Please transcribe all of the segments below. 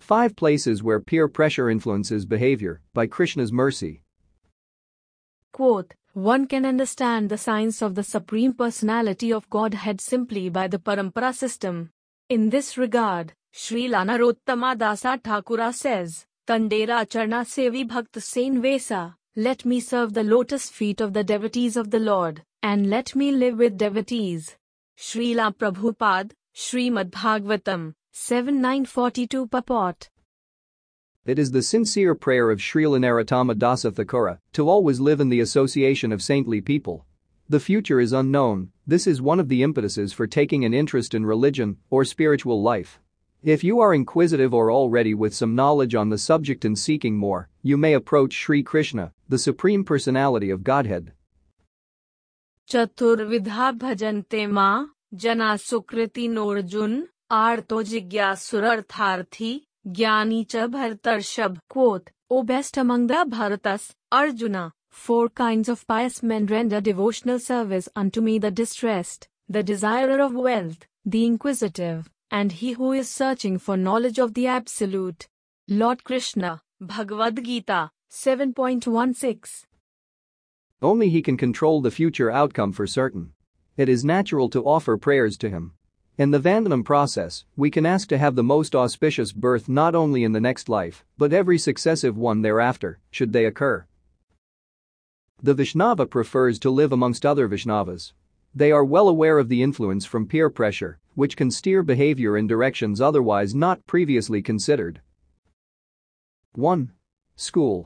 5 Places where peer pressure influences behavior, by Krishna's mercy. Quote, one can understand the science of the Supreme Personality of Godhead simply by the Parampara system. In this regard, Srila Narottama Dasa Thakura says, Tandera Charna Sevi Bhakt Sen Vesa, let me serve the lotus feet of the devotees of the Lord, and let me live with devotees. Srila Prabhupada, Srimad Bhagavatam, 7-942 purport. It is the sincere prayer of Srila Narottama Dasa Thakura to always live in the association of saintly people. The future is unknown. This is one of the impetuses for taking an interest in religion or spiritual life. If you are inquisitive or already with some knowledge on the subject and seeking more, you may approach Sri Krishna, the Supreme Personality of Godhead. Chaturvidha bhajante ma, jana sukriti norjun, arto jigyasuratharthi, jnani cha bhartarshab. Quote, O best among the Bharatas, Arjuna, 4 kinds of pious men render devotional service unto me: the distressed, the desirer of wealth, the inquisitive, and he who is searching for knowledge of the Absolute. Lord Krishna, Bhagavad Gita, 7.16. Only he can control the future outcome for certain. It is natural to offer prayers to him. In the Vandanam process, we can ask to have the most auspicious birth not only in the next life, but every successive one thereafter, should they occur. The Vaishnava prefers to live amongst other Vaishnavas. They are well aware of the influence from peer pressure, which can steer behavior in directions otherwise not previously considered. 1. School.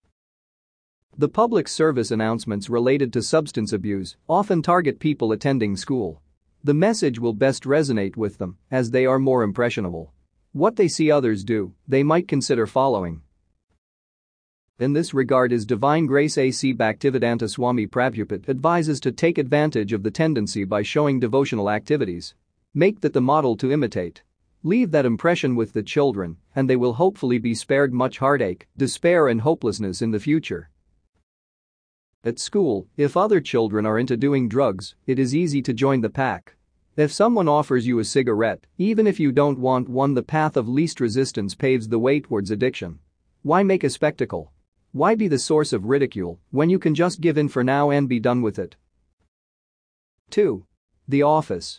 The public service announcements related to substance abuse often target people attending school. The message will best resonate with them, as they are more impressionable. What they see others do, they might consider following. In this regard, His Divine Grace A.C. Bhaktivedanta Swami Prabhupada advises to take advantage of the tendency by showing devotional activities. Make that the model to imitate. Leave that impression with the children, and they will hopefully be spared much heartache, despair and hopelessness in the future. At school, if other children are into doing drugs, it is easy to join the pack. If someone offers you a cigarette, even if you don't want one, the path of least resistance paves the way towards addiction. Why make a spectacle? Why be the source of ridicule when you can just give in for now and be done with it? 2. The office.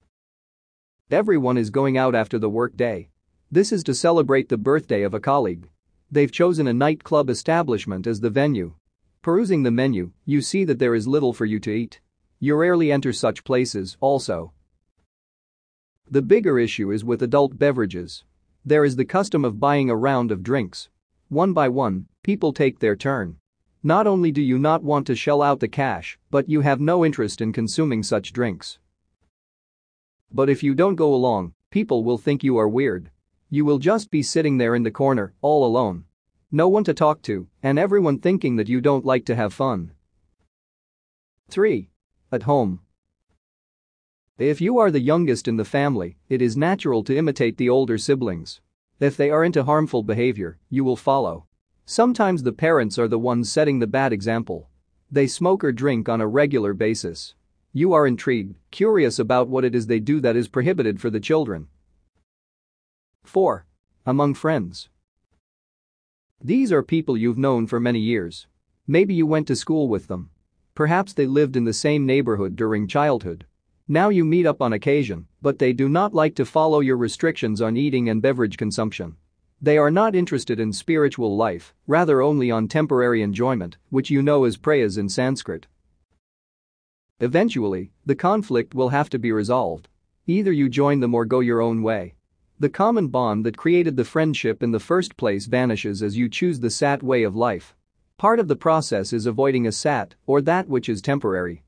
Everyone is going out after the work day. This is to celebrate the birthday of a colleague. They've chosen a nightclub establishment as the venue. Perusing the menu, you see that there is little for you to eat. You rarely enter such places, also. The bigger issue is with adult beverages. There is the custom of buying a round of drinks. One by one, people take their turn. Not only do you not want to shell out the cash, but you have no interest in consuming such drinks. But if you don't go along, people will think you are weird. You will just be sitting there in the corner, all alone. No one to talk to, and everyone thinking that you don't like to have fun. 3. At home. If you are the youngest in the family, it is natural to imitate the older siblings. If they are into harmful behavior, you will follow. Sometimes the parents are the ones setting the bad example. They smoke or drink on a regular basis. You are intrigued, curious about what it is they do that is prohibited for the children. 4. Among friends. These are people you've known for many years. Maybe you went to school with them. Perhaps they lived in the same neighborhood during childhood. Now you meet up on occasion, but they do not like to follow your restrictions on eating and beverage consumption. They are not interested in spiritual life, rather only on temporary enjoyment, which you know as prayas in Sanskrit. Eventually, the conflict will have to be resolved. Either you join them or go your own way. The common bond that created the friendship in the first place vanishes as you choose the sat way of life. Part of the process is avoiding a sat, or that which is temporary.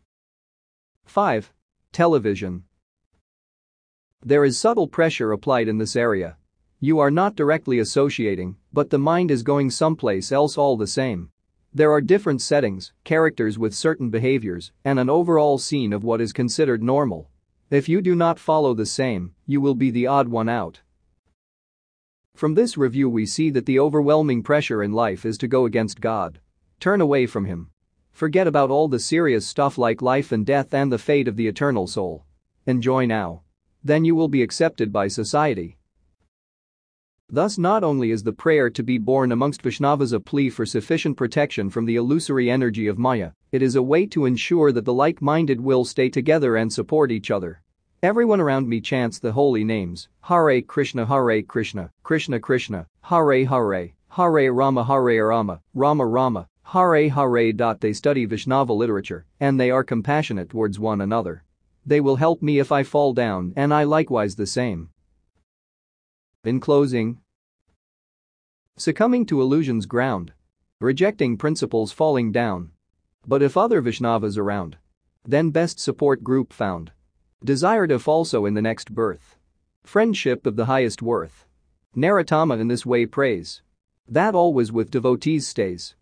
5. Television. There is subtle pressure applied in this area. You are not directly associating, but the mind is going someplace else all the same. There are different settings, characters with certain behaviors, and an overall scene of what is considered normal. If you do not follow the same, you will be the odd one out. From this review we see that the overwhelming pressure in life is to go against God. Turn away from Him. Forget about all the serious stuff like life and death and the fate of the eternal soul. Enjoy now. Then you will be accepted by society. Thus not only is the prayer to be born amongst Vaishnavas a plea for sufficient protection from the illusory energy of Maya, it is a way to ensure that the like-minded will stay together and support each other. Everyone around me chants the holy names, Hare Krishna, Krishna Krishna, Hare Hare, Hare Rama, Rama Rama, Hare Hare. They study Vaishnava literature, and they are compassionate towards one another. They will help me if I fall down, and I likewise the same. In closing, succumbing to illusion's ground, rejecting principles, falling down. But if other Vaishnavas around, then best support group found. Desired if also in the next birth. Friendship of the highest worth. Narottama in this way prays. That always with devotees stays.